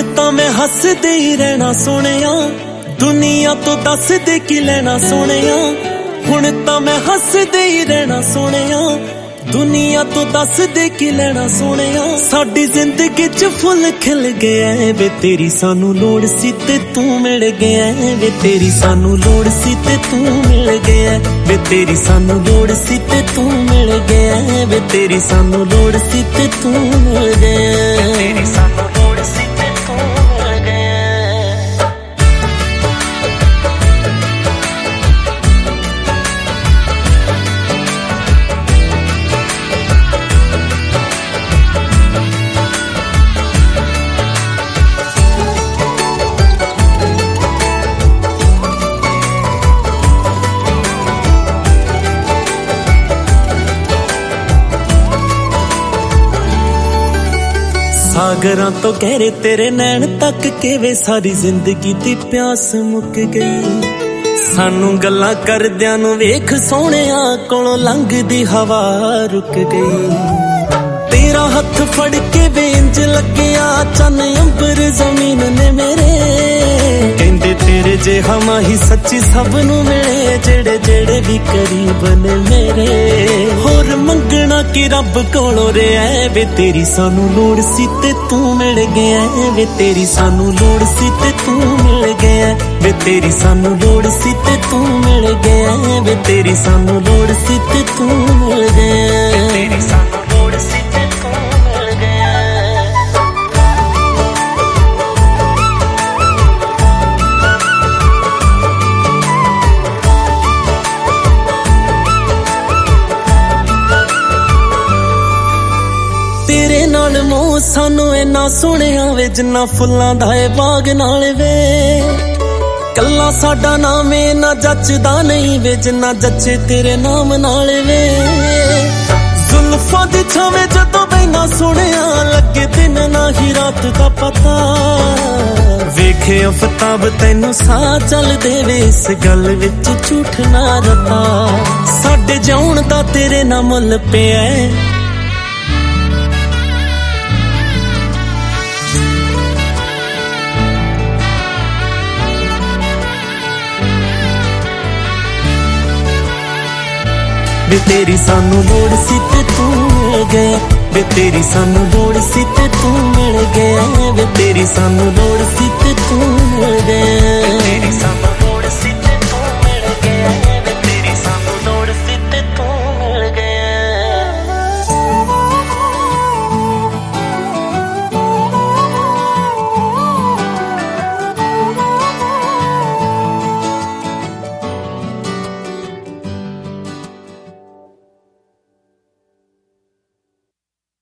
ਤਾਂ मैं हसदे ही रहना सोहणिया, दुनिया तो दस दे की लेना सोहणिया। हुण तां मैं हसदे ही रहना सोहणिया, दुनिया तो दस दे की लेना सोहणिया। साडी जिंदगी च फुल खिल गया वे, तेरी सानू लोड़ सी ते तू मिल गया वे, तेरी सानू लोड़ सी ते तू मिल गया वे, तेरी सानू लोड़ सी ते तू मिल गया वे, तेरी सानू लोड़ सी ते तू मिल गया, तेरी सानू लोड़ सी ते तू मिल गया। सागरां तो गहरे तेरे नैन तक के वे, सारी जिंदगी दी प्यास मुक गई। सानू गल्लां करदियां नू वेख सोहणिया, कोलों लंघदी हवा रुक गई। तेरा हथ फड़ के वे इंज लग्गिया, चन अंबर जमीन ने मेरे कहंदे तेरे जेहा माही सच्ची सब नू मिले, जेड़े जेड़े भी करीब ने मेरे। होर मंगना कि रब कोलों रिहा वे, तेरी सानू लोड़ सी ते तू मिल गया वे, तेरी सानू लोड़ सी ते तू मिल गया वे, तेरी सानू लोड़ सी ते तू मिल गया वे, तेरी सानू लोड़ सी ते तू मिल गया, तेरी सानू लोड़ सी ते तू मिल गया। तेरे नाल मोह सानू इन्ना सोहणिया वे, जिन्ना फुल्लां दा ए बाग नाल वे। कल्ला साडा नाम इन्ना जचदा नहीं वे, जिन्ना जचे तेरे नाम नाल वे। जुल्फां दी छावें जदों बैना सोहणिया, लगे दिन ना ही रात दा पता। वेखे अफताब तैनू साह चल देवे, इस गल विच झूठ ना रता। साडे जाउण दा तेरे नाल मुल पिया वे, तेरी सानू लोड़ सी ते तू मिल गया वे, तेरी सानू लोड़ सी ते तू मिल गया वे, तेरी सानू लोड़ सी ते तू मिल गया।